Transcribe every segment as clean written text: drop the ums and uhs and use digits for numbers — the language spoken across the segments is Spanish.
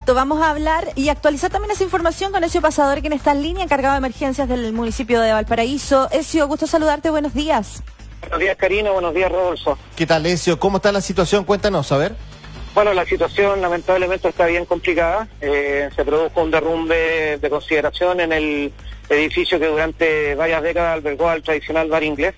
Exacto, vamos a hablar y actualizar también esa información con Ezio Pasador, quien está en línea, encargado de emergencias del municipio de Valparaíso. Ezio, gusto saludarte, buenos días. Buenos días, Karina, buenos días, Rodolfo. ¿Qué tal, Ezio? ¿Cómo está la situación? Cuéntanos, a ver. Bueno, la situación lamentablemente está bien complicada. Se produjo un derrumbe de consideración en el edificio que durante varias décadas albergó al tradicional bar inglés,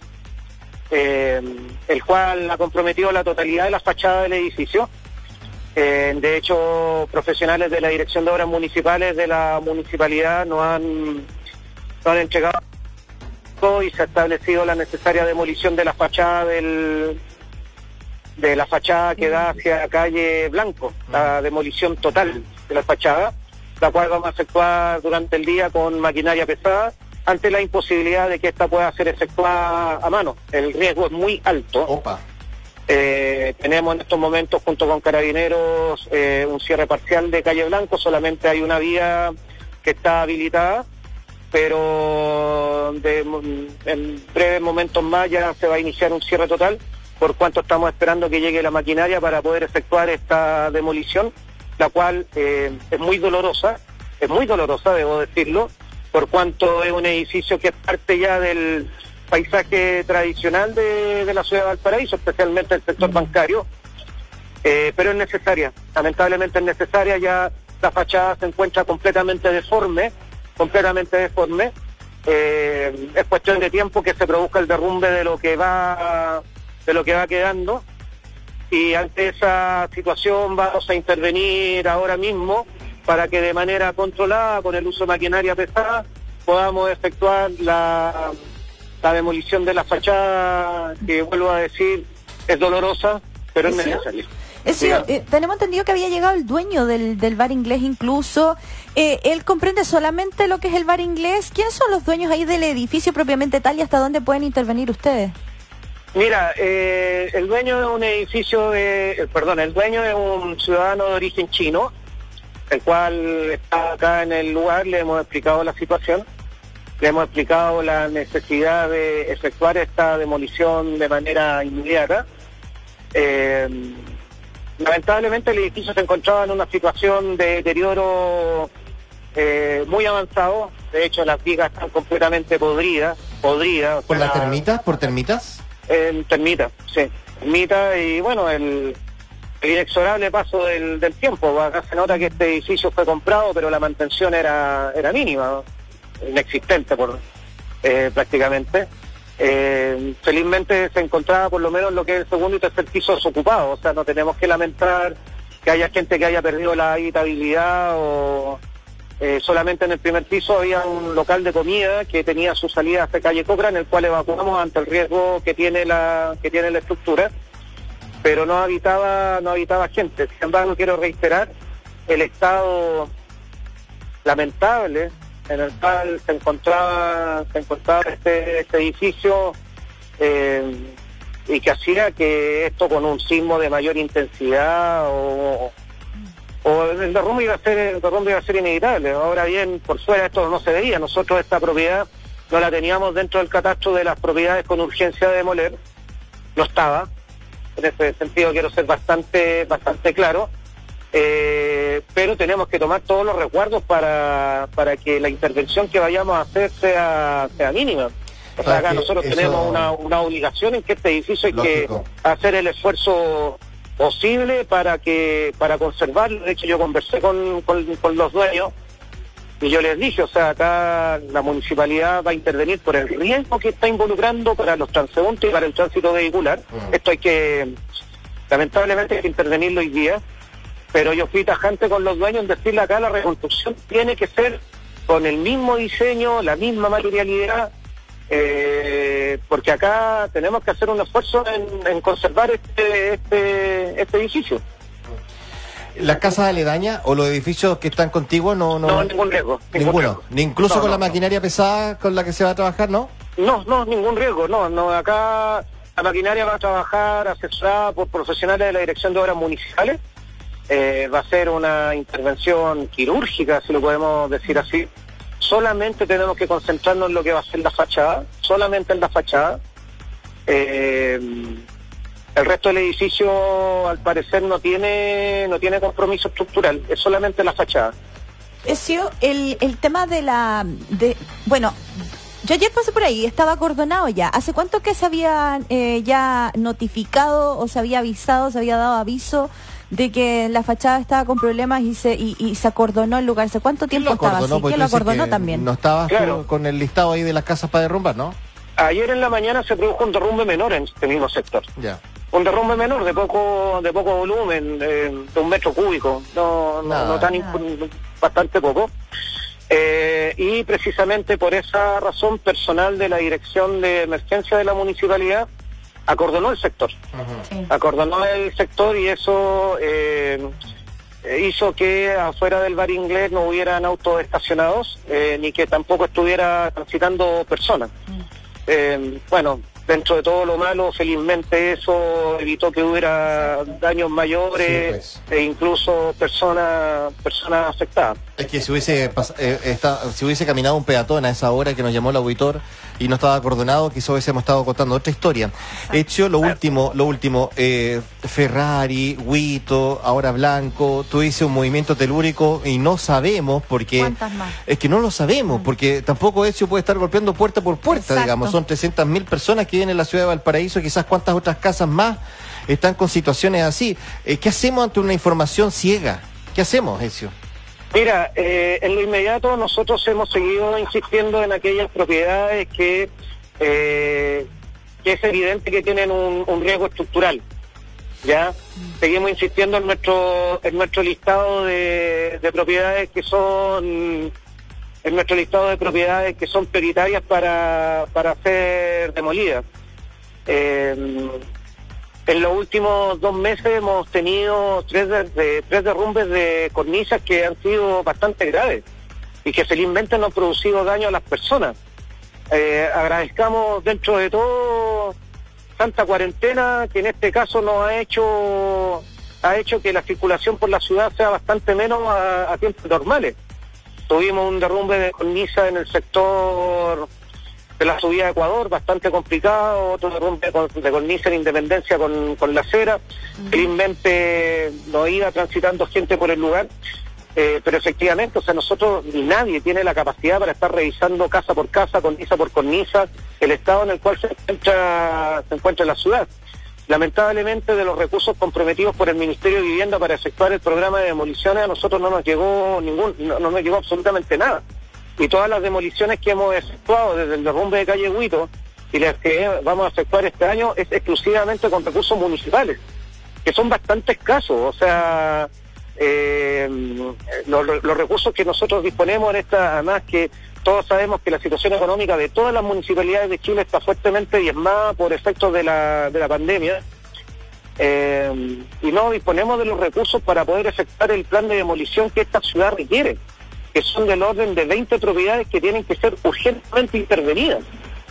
el cual ha comprometido la totalidad de la fachada del edificio. De hecho, profesionales de la Dirección de Obras Municipales de la municipalidad nos han entregado y se ha establecido la necesaria demolición de la fachada de la fachada que da hacia calle Blanco, la demolición total de la fachada, la cual vamos a efectuar durante el día con maquinaria pesada, ante la imposibilidad de que esta pueda ser efectuada a mano. El riesgo es muy alto. Opa. Tenemos en estos momentos, junto con Carabineros, un cierre parcial de calle Blanco. Solamente hay una vía que está habilitada, pero en breves momentos más ya se va a iniciar un cierre total, por cuanto estamos esperando que llegue la maquinaria para poder efectuar esta demolición, la cual es muy dolorosa, debo decirlo, por cuanto es un edificio que es parte ya del paisaje tradicional de la ciudad de Valparaíso, especialmente el sector bancario, pero es necesaria, lamentablemente es necesaria. Ya la fachada se encuentra completamente deforme, es cuestión de tiempo que se produzca el derrumbe de lo que va quedando, y ante esa situación vamos a intervenir ahora mismo para que de manera controlada, con el uso de maquinaria pesada, podamos efectuar la demolición de la fachada, que vuelvo a decir, es dolorosa, pero es necesaria. Tenemos entendido que había llegado el dueño del bar inglés incluso. ¿Él comprende solamente lo que es el bar inglés? ¿Quiénes son los dueños ahí del edificio propiamente tal y hasta dónde pueden intervenir ustedes? Mira, el dueño de un edificio, el dueño es un ciudadano de origen chino, el cual está acá en el lugar. Le hemos explicado la situación, le hemos explicado la necesidad de efectuar esta demolición de manera inmediata. Lamentablemente el edificio se encontraba en una situación de deterioro muy avanzado. De hecho, las vigas están completamente podridas. ¿Por las termitas? ¿Por termitas? Termita, y bueno, el inexorable paso del tiempo. Acá se nota que este edificio fue comprado, pero la mantención era mínima, inexistente prácticamente. Felizmente se encontraba por lo menos lo que es el segundo y tercer piso desocupados. O sea, no tenemos que lamentar que haya gente que haya perdido la habitabilidad o... solamente en el primer piso había un local de comida que tenía su salida hacia calle Cocra, en el cual evacuamos ante el riesgo que tiene la estructura, pero no habitaba gente. Sin embargo, quiero reiterar el estado lamentable en el cual se encontraba este edificio, y que hacía que esto, con un sismo de mayor intensidad o el derrumbe iba a ser inevitable. Ahora bien, por fuera esto no se veía. Nosotros esta propiedad no la teníamos dentro del catastro de las propiedades con urgencia de demoler, no estaba. En ese sentido quiero ser bastante claro, pero tenemos que tomar todos los resguardos para que la intervención que vayamos a hacer sea mínima. O sea, acá nosotros tenemos una obligación en que este edificio hay que hacer el esfuerzo posible para conservarlo. De hecho, yo conversé con los dueños y yo les dije, o sea, acá la municipalidad va a intervenir por el riesgo que está involucrando para los transeúntes y para el tránsito vehicular. Esto lamentablemente hay que intervenirlo hoy día, pero yo fui tajante con los dueños en decirle acá la reconstrucción tiene que ser con el mismo diseño, la misma materialidad, porque acá tenemos que hacer un esfuerzo en conservar este edificio. ¿Las casas aledañas o los edificios que están contiguos no? No, ningún riesgo. Ninguno. Ni incluso con la maquinaria pesada con la que se va a trabajar, ¿no? No, ningún riesgo. No, acá la maquinaria va a trabajar asesorada por profesionales de la Dirección de Obras Municipales. Va a ser una intervención quirúrgica, si lo podemos decir así. Solamente tenemos que concentrarnos en lo que va a ser la fachada, solamente en la fachada. El resto del edificio, al parecer, no tiene compromiso estructural, es solamente la fachada. Ezio, el tema bueno, yo ayer pasé por ahí, estaba acordonado ya. ¿Hace cuánto que se había ya notificado o se había avisado, se había dado aviso de que la fachada estaba con problemas y se acordonó el lugar? ¿Hace cuánto tiempo estaba así? ¿Quién lo acordonó también? No estabas con el listado ahí de las casas para derrumbar, ¿no? Ayer en la mañana se produjo un derrumbe menor en este mismo sector. Ya. Un derrumbe menor de poco volumen, de 1 metro cúbico, no tan bastante poco. Y precisamente por esa razón, personal de la Dirección de Emergencia de la Municipalidad acordonó el sector. Sí. Acordonó el sector y eso hizo que afuera del Bar Inglés no hubieran autos estacionados, ni que tampoco estuviera transitando personas. Bueno, dentro de todo lo malo, felizmente eso evitó que hubiera daños mayores, sí, e incluso personas afectadas. Es que si hubiese caminado un peatón a esa hora que nos llamó el auditor y no estaba acordonado, quizás hubiésemos estado contando otra historia. Hecho, lo último, Ferrari, Huito, ahora Blanco, tú dices un movimiento telúrico y no sabemos porque... ¿Cuántas más? Es que no lo sabemos, porque tampoco Ezio puede estar golpeando puerta por puerta. Exacto. Digamos, son 300.000 personas que viven en la ciudad de Valparaíso, quizás cuántas otras casas más están con situaciones así. ¿Qué hacemos ante una información ciega? ¿Qué hacemos, Ezio? Mira, en lo inmediato nosotros hemos seguido insistiendo en aquellas propiedades que es evidente que tienen un riesgo estructural. ¿Ya? Seguimos insistiendo en nuestro listado de propiedades que son prioritarias para ser demolidas. En los últimos 2 meses hemos tenido tres derrumbes de cornisas que han sido bastante graves y que felizmente no han producido daño a las personas. Agradezcamos dentro de todo tanta cuarentena que en este caso nos ha hecho que la circulación por la ciudad sea bastante menos a tiempos normales. Tuvimos un derrumbe de cornisa en el sector de la subida de Ecuador, bastante complicado, otro derrumbe de cornisa en Independencia con la acera. Felizmente no iba transitando gente por el lugar, pero efectivamente, o sea, nosotros ni nadie tiene la capacidad para estar revisando casa por casa, cornisa por cornisa, el estado en el cual se encuentra la ciudad. Lamentablemente, de los recursos comprometidos por el Ministerio de Vivienda para efectuar el programa de demoliciones, a nosotros no nos llegó absolutamente nada. Y todas las demoliciones que hemos efectuado desde el derrumbe de calle Huito y las que vamos a efectuar este año es exclusivamente con recursos municipales, que son bastante escasos. O sea, los recursos que nosotros disponemos en esta, además que todos sabemos que la situación económica de todas las municipalidades de Chile está fuertemente diezmada por efectos de la pandemia, y no disponemos de los recursos para poder efectuar el plan de demolición que esta ciudad requiere, que son del orden de 20 propiedades que tienen que ser urgentemente intervenidas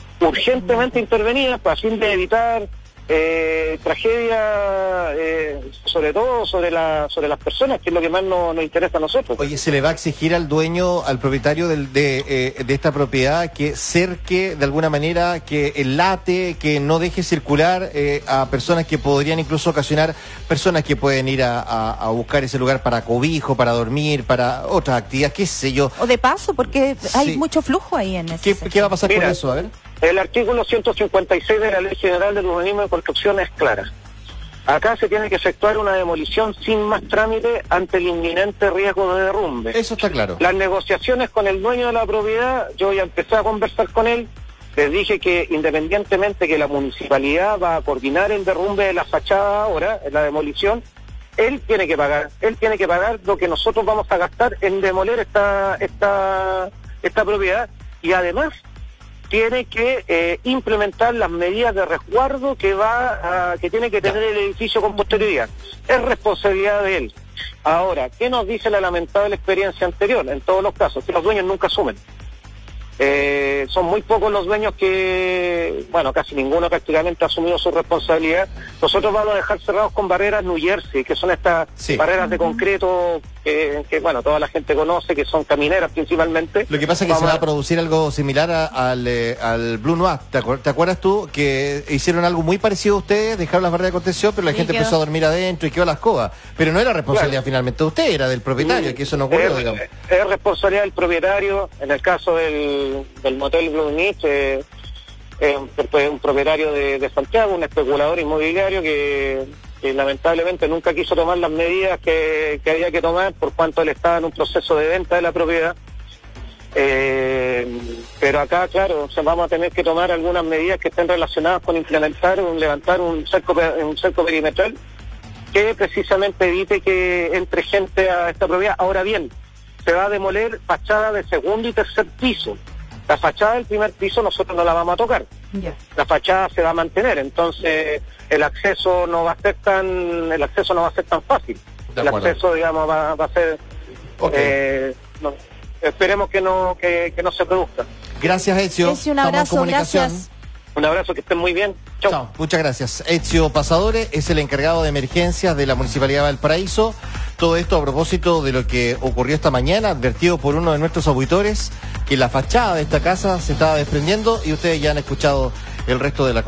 para fin de evitar tragedia, sobre todo sobre las personas, que es lo que más nos interesa a nosotros. Oye, ¿se le va a exigir al dueño, al propietario de esta propiedad que cerque de alguna manera, que enlate, que no deje circular a personas que podrían incluso ocasionar, personas que pueden ir a buscar ese lugar para cobijo, para dormir, para otras actividades, qué sé yo? O de paso, porque hay Sí. mucho flujo ahí en ese ¿Qué va a pasar Mira, con eso? A ver. El artículo 156 de la Ley General del Urbanismo y Construcción es clara. Acá se tiene que efectuar una demolición sin más trámite ante el inminente riesgo de derrumbe. Eso está claro. Las negociaciones con el dueño de la propiedad, yo ya empecé a conversar con él, les dije que independientemente que la municipalidad va a coordinar el derrumbe de la fachada ahora, en la demolición, él tiene que pagar lo que nosotros vamos a gastar en demoler esta propiedad, y además tiene que implementar las medidas de resguardo que tiene que tener el edificio con posterioridad. Es responsabilidad de él. Ahora, ¿qué nos dice la lamentable experiencia anterior? En todos los casos, que los dueños nunca asumen. Son muy pocos los dueños que, bueno, casi ninguno prácticamente ha asumido su responsabilidad. Nosotros vamos a dejar cerrados con barreras New Jersey, que son estas barreras de concreto bueno, toda la gente conoce, que son camineras principalmente. Lo que pasa es que se va a producir algo similar al Blue Noir. ¿Te acuerdas tú que hicieron algo muy parecido a ustedes? Dejaron las barreras de contención, pero la gente empezó a dormir adentro y quedó a la escoba. Pero no era responsabilidad finalmente de usted, era del propietario, que eso no ocurrió, digamos. Es responsabilidad del propietario. En el caso del motel Blue Noir, un propietario de Santiago, un especulador inmobiliario que lamentablemente nunca quiso tomar las medidas que había que tomar por cuanto él estaba en un proceso de venta de la propiedad. Pero acá, claro, vamos a tener que tomar algunas medidas que estén relacionadas con levantar un cerco perimetral que precisamente evite que entre gente a esta propiedad. Ahora bien, se va a demoler fachada de segundo y tercer piso. La fachada del primer piso nosotros no la vamos a tocar. Yeah. La fachada se va a mantener, entonces el acceso no va a ser tan fácil. El acceso, digamos, va a ser esperemos que no se produzca. Gracias, Ezio. Un abrazo, gracias. Un abrazo, que estén muy bien. Chau. Chao, muchas gracias. Ezio Pasadore es el encargado de emergencias de la Municipalidad de Valparaíso. Todo esto a propósito de lo que ocurrió esta mañana, advertido por uno de nuestros auditores que la fachada de esta casa se estaba desprendiendo y ustedes ya han escuchado el resto de la